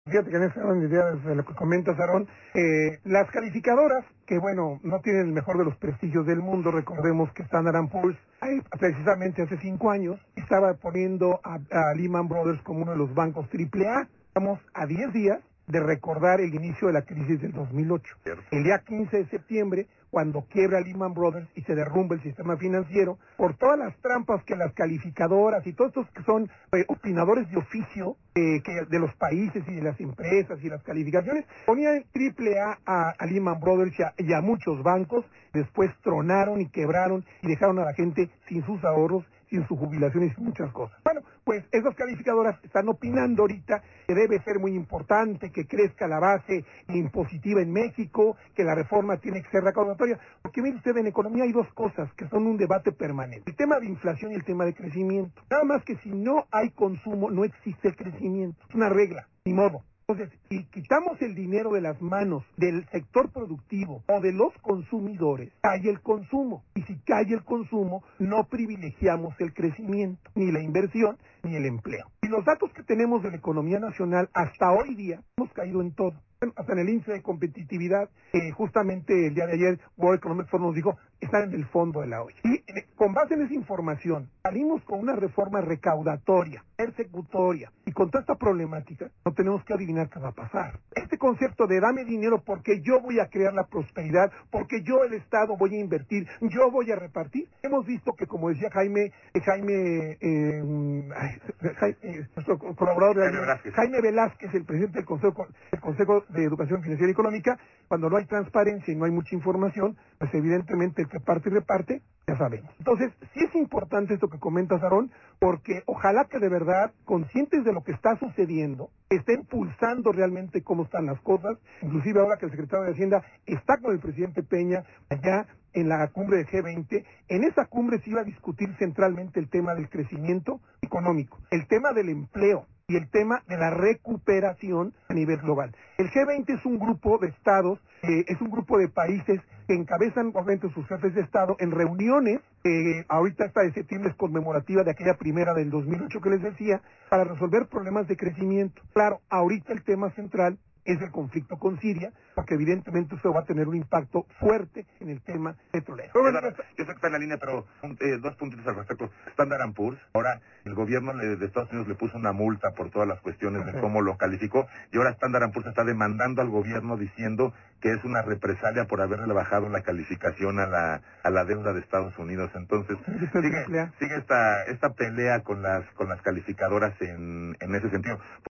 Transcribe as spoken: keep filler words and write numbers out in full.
Fíjate que en esta idea de lo que comenta Aarón, eh, las calificadoras, que bueno, no tienen el mejor de los prestigios del mundo, recordemos que Standard and Poor's, eh, precisamente hace cinco años, estaba poniendo a, a Lehman Brothers como uno de los bancos triple A. Estamos a diez días de recordar el inicio de la crisis del dos mil ocho. Cierto. El día quince de septiembre, cuando quiebra Lehman Brothers y se derrumba el sistema financiero, por todas las trampas que las calificadoras y todos estos que son eh, opinadores de oficio eh, que de los países y de las empresas y las calificaciones, ponían triple A a, a Lehman Brothers y a, y a muchos bancos, después tronaron y quebraron y dejaron a la gente sin sus ahorros, sin su jubilación y sin muchas cosas. Bueno, pues esas calificadoras están opinando ahorita que debe ser muy importante que crezca la base impositiva en México, que la reforma tiene que ser recaudatoria, porque mire usted, en economía hay dos cosas que son un debate permanente: el tema de inflación y el tema de crecimiento. Nada más que si no hay consumo, no existe crecimiento. Es una regla, ni modo. Entonces, si quitamos el dinero de las manos del sector productivo o de los consumidores, cae el consumo. Y si cae el consumo, no privilegiamos el crecimiento, ni la inversión, ni el empleo. Y los datos que tenemos de la economía nacional hasta hoy día, hemos caído en todo. Hasta en el índice de competitividad, eh, justamente el día de ayer, World Economic Forum nos dijo, están en el fondo de la olla. Y eh, con base en esa información, salimos con una reforma recaudatoria, persecutoria, y con toda esta problemática, no tenemos que adivinar qué va a pasar. Este concepto de dame dinero porque yo voy a crear la prosperidad, porque yo el Estado voy a invertir, yo voy a repartir, hemos visto que, como decía Jaime, eh, Jaime, eh, Jaime eh, nuestro colaborador, Jaime Velázquez. Jaime Velázquez, el presidente del Consejo, del Consejo de Educación Financiera y Económica, cuando no hay transparencia y no hay mucha información, pues evidentemente el que parte y reparte, ya sabemos. Entonces, sí es importante esto que comentas, Aarón, porque ojalá que de verdad, conscientes de lo que está sucediendo, estén pulsando realmente cómo están las cosas, inclusive ahora que el secretario de Hacienda está con el presidente Peña allá en la cumbre de G veinte, en esa cumbre se iba a discutir centralmente el tema del crecimiento económico, el tema del empleo y el tema de la recuperación a nivel global. El G veinte es un grupo de estados, eh, es un grupo de países que encabezan obviamente sus jefes de estado en reuniones, eh, ahorita esta de septiembre es conmemorativa de aquella primera del dos mil ocho que les decía, para resolver problemas de crecimiento. Claro, ahorita el tema central es el conflicto con Siria, porque evidentemente eso va a tener un impacto fuerte en el tema petrolero. Eduardo, yo sé que está en la línea, pero eh, dos puntitos al respecto. Standard and Poor's, ahora el gobierno le, de Estados Unidos le puso una multa por todas las cuestiones de cómo lo calificó, y ahora Standard and Poor's está demandando al gobierno diciendo que es una represalia por haberle bajado la calificación a la a la deuda de Estados Unidos. Entonces, sigue, sigue esta esta pelea con las con las calificadoras en, en ese sentido.